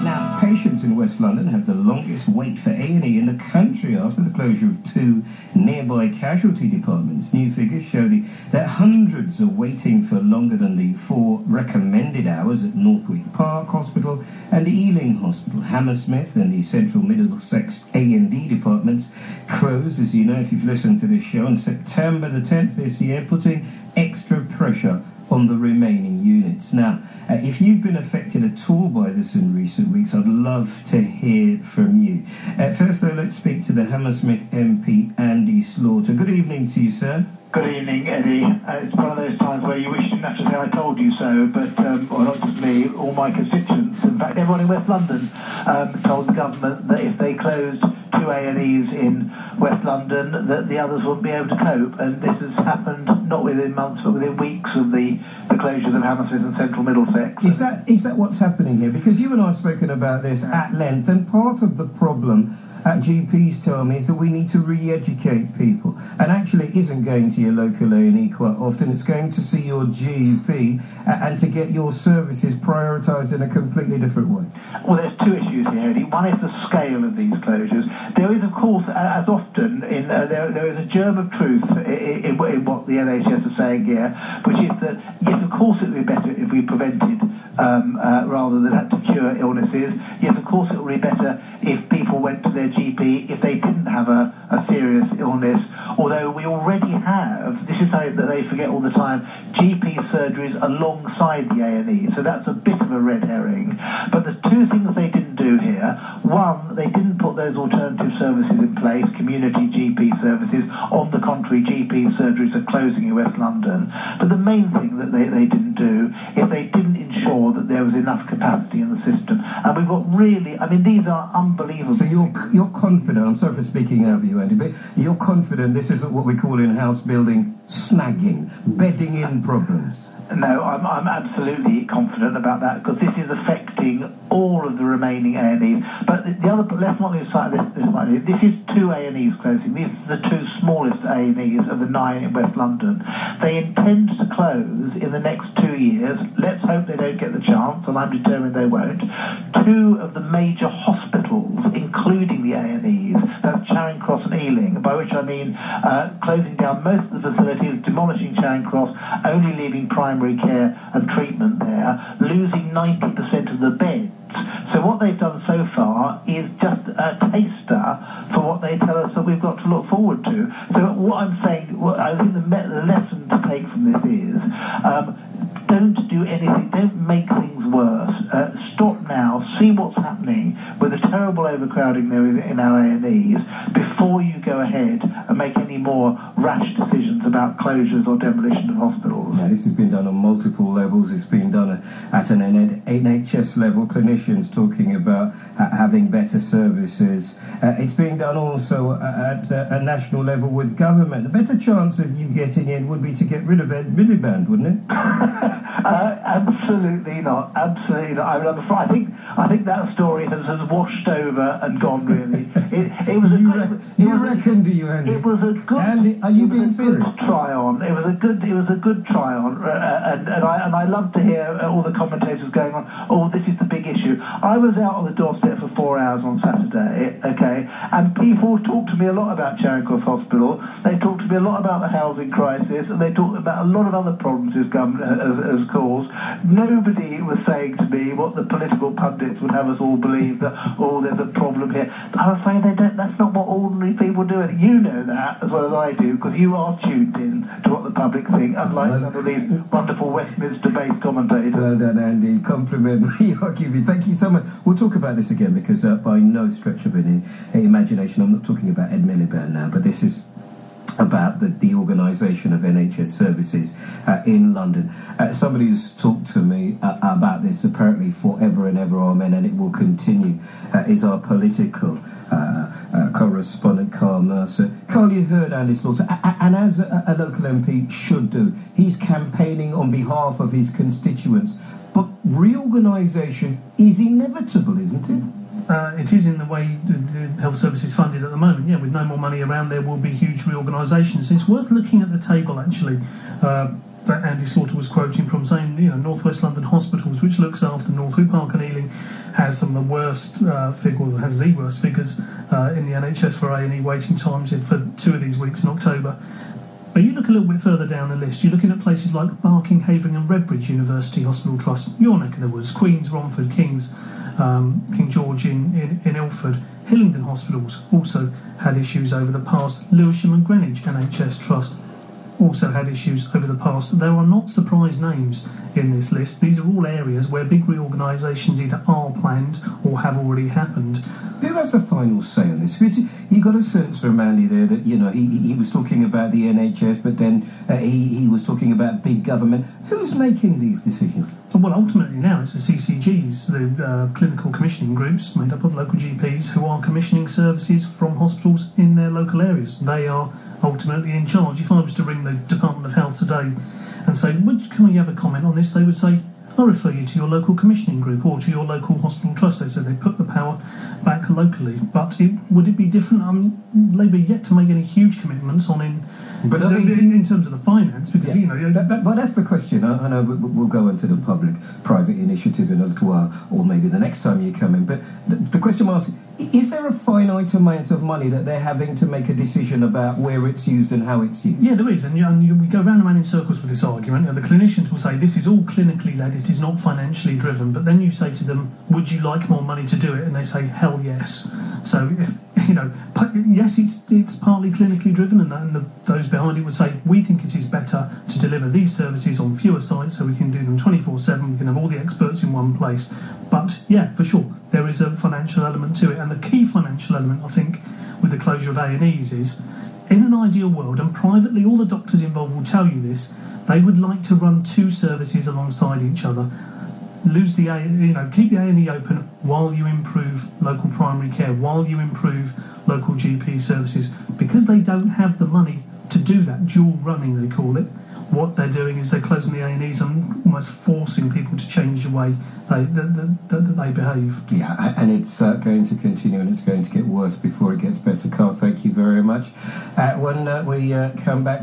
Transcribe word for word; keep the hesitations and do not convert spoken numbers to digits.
Now, patients in West London have the longest wait for A and E in the country after the closure of two nearby casualty departments. New figures show the, that hundreds are waiting for longer than the four recommended hours at Northwick Park Hospital and Ealing Hospital. Hammersmith and the Central Middlesex A and E departments closed, as you know if you've listened to this show, on September the tenth this year, putting extra pressure on the remaining units. Now, uh, if you've been affected at all by this in recent weeks, I'd love to hear from you. Uh, first, though, let's speak to the Hammersmith M P, Andy Slaughter. Good evening to you, sir. Good evening, Eddie. Uh, it's one of those times where you wish you didn't have to say I told you so, but, um, well, not just me, all my constituents, in fact, everyone in West London um, told the government that if they closed two A and Es in West London, that the others wouldn't be able to cope, and this has happened not within months, but within weeks of the, the closures of Hammersmith and Central Middlesex. Is that, is that what's happening here? Because you and I have spoken about this at length, and part of the problem at G Ps tell me is that we need to re-educate people, and actually it isn't going to your local A and E quite often, it's going to see your G P and to get your services prioritised in a completely different way. Well, there's two issues here, Eddie. One is the scale of these closures. There is, of course, as often, in, uh, there, there is a germ of truth in, in, in what the N H S are saying here, which is that, yes, of course it would be better if we prevented um, uh, rather than had to cure illnesses. Yes, of course it would be better if people went to their G P if they didn't have a, a serious illness, although we already have, this is something that they forget all the time, G P surgeries alongside the A and E, so that's a bit of a red herring. But the two things they didn't do here, one, they didn't put those alternative services in place, community G P services. On the contrary, G P surgeries are closing in West London. But the main thing that they, they didn't do is they didn't ensure that there was enough capacity in the system. And we've got really, I mean, these are unbelievable. So you're, you're confident, I'm sorry for speaking over you, Andy, but you're confident this isn't what we call in house building snagging, bedding in problems? No, I'm, I'm absolutely confident about that, because this is affecting all of the remaining A and Es. But the, the other, let's not lose sight of this, this one. This is two A and Es closing. These are the two smallest A and Es of the nine in West London. They intend to close in the next two years. Let's hope they don't get the chance, and I'm determined they won't. Two of the major hospitals, including the A and Es, that's Charing Cross and Ealing, by which I mean uh, closing down most of the facilities, demolishing Charing Cross, only leaving primary care and treatment there, losing ninety percent of the beds. So what they've done so far is just a taster for what they tell us that we've got to look forward to. So what I'm saying, what I think the, me- the lesson to take from this is, um, don't do anything, don't make things worse. Uh, stop now, see what's happening with the terrible overcrowding there is in our A and Es before you go ahead and make any more rash decisions about closures or demolition of hospitals. Now, this has been done on multiple levels. It's been done at an N H S level, clinicians talking about uh, having better services. Uh, it's being done also at uh, a national level with government. The better chance of you getting in would be to get rid of Ed Miliband, wouldn't it? uh, absolutely not. Absolutely not. I, mean, I'm afraid, I think I think that story has, has washed over and gone. Really, it, it was a you good. Re- you it reckon, do you, Andy? It was a good. Andy, are you being serious? Try on. It was a good. It was a good try on, uh, and and I and I love to hear all the commentators going on. Oh, this is the big issue. I was out on the doorstep for four hours on Saturday. Okay, and people talked to me a lot about Charing Cross Hospital. They talked to me a lot about the housing crisis, and they talked about a lot of other problems this government has, has caused. Nobody was saying to me what the political pundits would have us all believe, that oh, there's a problem here. I'm afraid they don't. That's not what ordinary people do. And you know that as well as I do, because you are tuned in to what the public think, unlike well, some of these wonderful Westminster-based commentators. Well done, Andy. Compliment me. I'll give you. Thank you so much. We'll talk about this again, because uh, by no stretch of any imagination, I'm not talking about Ed Miliband now, but this is about the, the organisation of N H S services uh, in London. Uh, somebody who's talked to me uh, about this apparently forever and ever, amen, and it will continue, uh, is our political uh, uh, correspondent, Carl Mercer. Carl, you heard Andy Slaughter, a- a- and as a, a local M P should do, he's campaigning on behalf of his constituents, but reorganisation is inevitable, isn't it? Uh, it is in the way the, the health service is funded at the moment. Yeah, with no more money around, there will be huge reorganisations. It's worth looking at the table, actually, uh, that Andy Slaughter was quoting from, saying, you know, North West London Hospitals, which looks after Northwick Park and Ealing, has some of the worst uh, figures, or has the worst figures uh, in the N H S for A and E waiting times for two of these weeks in October. But you look a little bit further down the list, you're looking at places like Barking, Havering and Redbridge University Hospital Trust, your neck of the woods, Queen's, Romford, King's, um, King George in, in, in Ilford. Hillingdon Hospitals also had issues over the past. Lewisham and Greenwich N H S Trust also had issues over the past. There are not surprise names in this list. These are all areas where big reorganisations either are planned or have already happened. Who has the final say on this? Because you got a sense from Andy there that, you know, he, he was talking about the N H S, but then uh, he, he was talking about big government. Who's making these decisions? Well, ultimately now it's the C C Gs, the uh, clinical commissioning groups made up of local G Ps who are commissioning services from hospitals in their local areas. They are ultimately in charge. If I was to ring the Department of Health today and say, can we have a comment on this, they would say, I'll refer you to your local commissioning group or to your local hospital trust. They said they put the power back locally. But it, would it be different? Um, Labour yet to make any huge commitments on in, but the, in, in terms of the finance, because, yeah, you know... That, that, but that's the question. I, I know we'll go into the public-private initiative in a little while, or maybe the next time you come in. But the, the question I'm asking, is there a finite amount of money that they're having to make a decision about where it's used and how it's used? Yeah, there is. And, you know, and you, we go round and round in circles with this argument. And the clinicians will say, this is all clinically led, it is not financially driven. But then you say to them, would you like more money to do it? And they say, hell yes. So, if you know, yes, it's it's partly clinically driven, and, that, and the, those behind it would say, we think it is better to deliver these services on fewer sites so we can do them twenty-four seven, we can have all the experts in one place. But, yeah, for sure, there is a financial element to it. And the key financial element, I think, with the closure of A and Es is, in an ideal world, and privately all the doctors involved will tell you this, they would like to run two services alongside each other. Lose the A, you know, keep the A and E open while you improve local primary care, while you improve local G P services, because they don't have the money to do that dual running, they call it. What they're doing is they're closing the A and Es and almost forcing people to change the way they that, that, that they behave. Yeah, and it's uh, going to continue, and it's going to get worse before it gets better. Carl, thank you very much. Uh, when uh, we uh, come back.